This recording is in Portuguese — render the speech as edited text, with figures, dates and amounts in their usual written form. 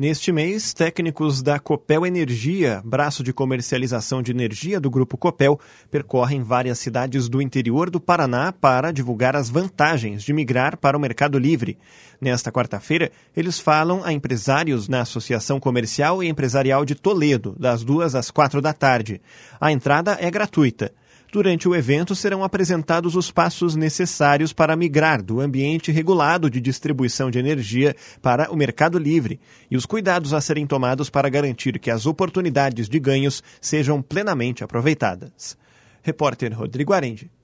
Neste mês, técnicos da Copel Energia, braço de comercialização de energia do Grupo Copel, percorrem várias cidades do interior do Paraná para divulgar as vantagens de migrar para o Mercado Livre. Nesta quarta-feira, eles falam a empresários na Associação Comercial e Empresarial de Toledo, das 2 às 4 da tarde. A entrada é gratuita. Durante o evento serão apresentados os passos necessários para migrar do ambiente regulado de distribuição de energia para o Mercado Livre e os cuidados a serem tomados para garantir que as oportunidades de ganhos sejam plenamente aproveitadas. Repórter Rodrigo Arendi.